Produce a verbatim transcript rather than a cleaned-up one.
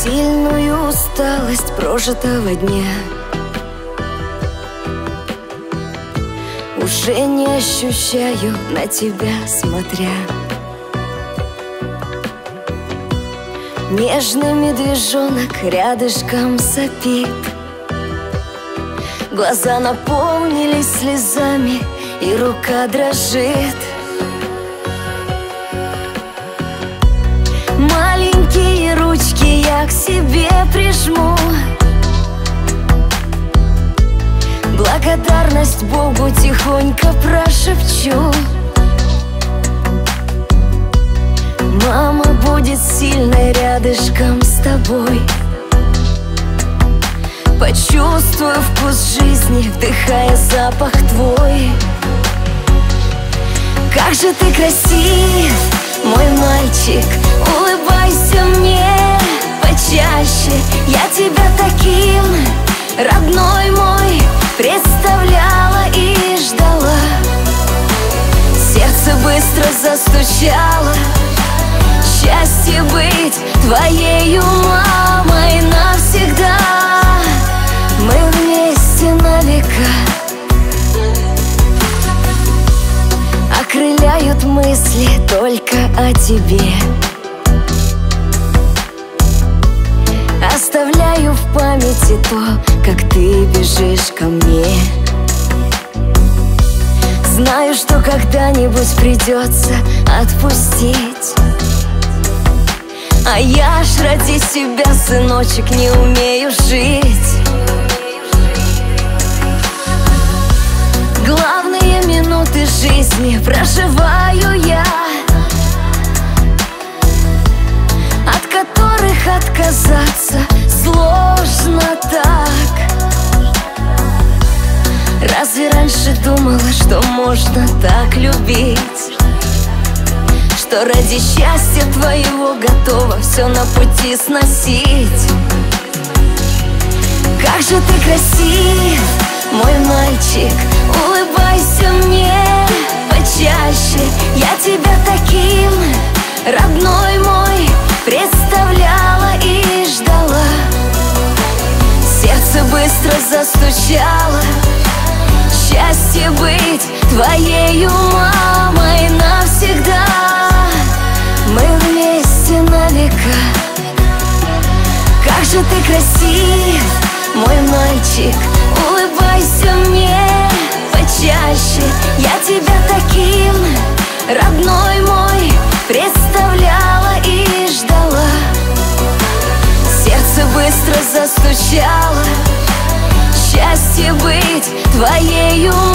сильную усталость прожитого дня. Уже не ощущаю на тебя смотря. Нежный медвежонок рядышком сопит. Глаза наполнились слезами, и рука дрожит. Маленькие ручки я к себе прижму. Благодарность Богу тихонько прошепчу. Мама будет сильной рядышком с тобой. Почувствую вкус жизни, вдыхая запах твой. Как же ты красив, мой мальчик, улыбайся мне почаще. Я тебя таким, родной мой, представляла и ждала. Сердце быстро застучало. Счастье быть твоею мамой навсегда. Мы вместе на века. Окрыляют мысли только о тебе. Оставляю в памяти то, как ты бежишь ко мне. Знаю, что когда-нибудь придется отпустить. А я ж ради себя, сыночек, не умею жить. Главные минуты жизни проживаю я, от которых отказаться сложно так. Разве раньше думала, что можно так любить? Что ради счастья твоего готова все на пути сносить? Как же ты красив, мой мальчик, улыбайся мне почаще. Я тебя таким, родной мой, представляла и ждала. Сердце быстро застучало. Счастье быть твоею мамой навсегда. Мы вместе на века. Как же ты красив, мой мальчик, улыбайся мне почаще. Я тебя таким, родной мой, представляла и ждала. Сердце быстро застучало. Счастье быть твоею